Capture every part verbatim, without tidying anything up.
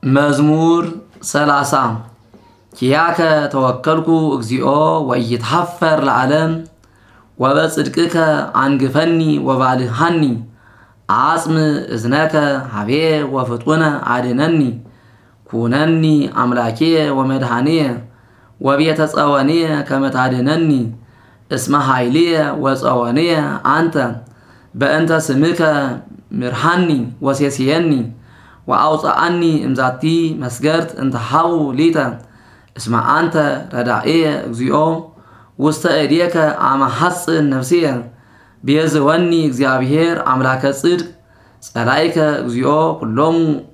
مزمور ثلاثة كياك توكلكو اغزيو ويتحفر العالم وبصدقك عنقفني وبالهني عاصم اذنك حبي وفطونا عدنني كونني املاكي ومدحاني وبيتصواني كما تعدنني اسم حيلي وصواني انت بانت سمك مرحني وسيسيني وأوصعني امزاتي مسجرت انت حاو ليتا اسمع انت ردائي اغزيو وسط ايديك عم حصن نفسيا بيزوني اغزيابير عملاك صدق صلايك اغزيو كلهم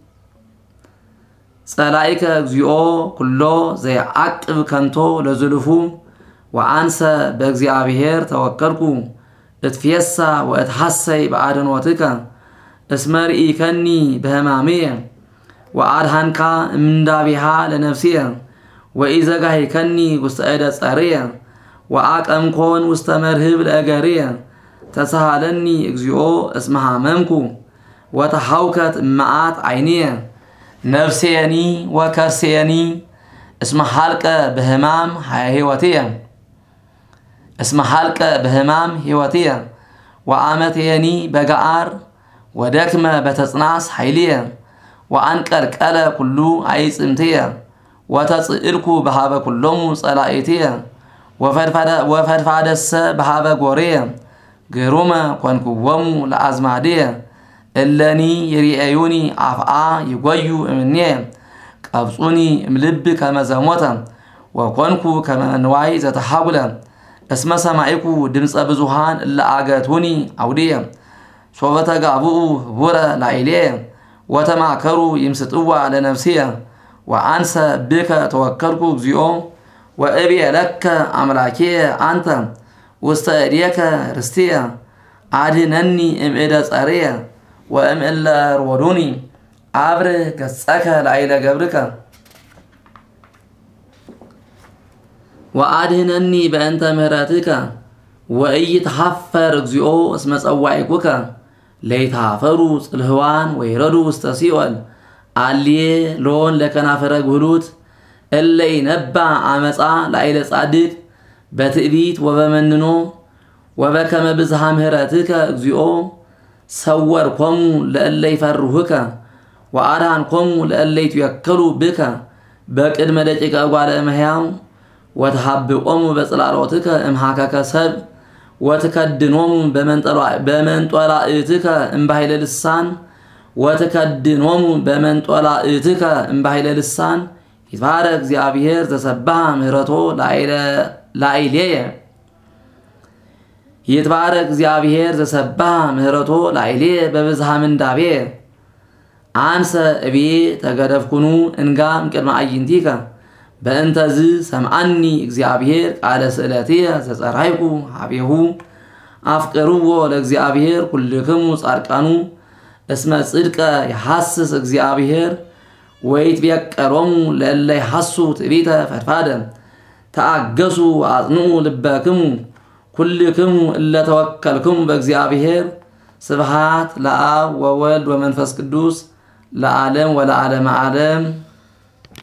صلايك اغزيو كله زي عقب كنتو لزلفو وانسى باغزيابير توكلكو اتفيسا واتحسي بعدنوتك اسمرئي كني بهمامية وعدهنكا مندابها لنفسية وإذا قهي كني وستأيدة صارية وعاقم كون وستمرهب لأقارية تسهلني اكزيو اسمها ممكو وتحوكت معات عينية نفسيني وكرسيني اسم حلقة بهمام هيوتية اسم حلقة بهمام هيوتية وعامتيني بقعار ودكما بتصناس حيلية وعنكر كالا كلو عيس امتية وتصئركو بحابة كلهم صلائتية وفرفادس بحابة قورية قروما كونكوومو لأزمادية اللاني يريئيوني عفعا يقويو امنية قبصوني ملب كما زموتا وكونكو كما نواي زتحاولا اسم سماعيكو دمس بزوهان اللي آقاتوني عودية صوبتا قابو بورا لعيليه وتمعكروا يمستوا على نفسيه وعنسى بك توكلكو بزيو وابي لك املاكي انت وستأريك رستيه عادنني ام ايدا صاريه وام الا رودوني عبر قصك لعيله قبرك وعادنني بانت مهراتك وأي تحفر اغزيو اسم صواعيكوك ليتحفروا صلهوان ويردوا استسيول علي لون لكنافر غلوت اللي ينبع عمصا لايل صادق بتئبيت وبمننو وبكم بزها مهراتك اغزيو صوركم لالي يفرهك وارانكم لالي يتوكلوا بك بقدم دقيقه غاله مهياو وتحبقوم بصلاروتك امحاكك سب وتكدنوم بمنطلا بمنطلايتك امبايل لسان وتكدنوم بمنطلايتك امبايل لسان يتبارك እግዚአብሔር ተሰባህ ምህረቶ ላይለ ላይለየ ይትባረክ እግዚአብሔር ተሰባህ ምህረቶ ላይለየ በብዝሃ ምንዳቤ አንሰ እቢ ተገደፍኩኑ እንጋም ቅድመ አይንቲከ በእንተዝ ሰምዓኒ እግዚአብሔር ቃለ ስእለትየ ዘጸራይኩ ሀቤሁ አፍቅሩዎ ለእግዚአብሔር ኩልክሙ ጻድቃኑ እስመ ጽድቀ ይሐስስ እግዚአብሔር ወይትቤቀሮሙ ለእለ ይሐሱ ትዕቢተ ፈድፋደ ተአገሱ አጽንዑ ልበክሙ ኩልክሙ እለ ተወከልክሙ በእግዚአብሔር ስብሐት ለአብ ወወልድ ወመንፈስ ቅዱስ ለዓለም ወለዓለመ ዓለም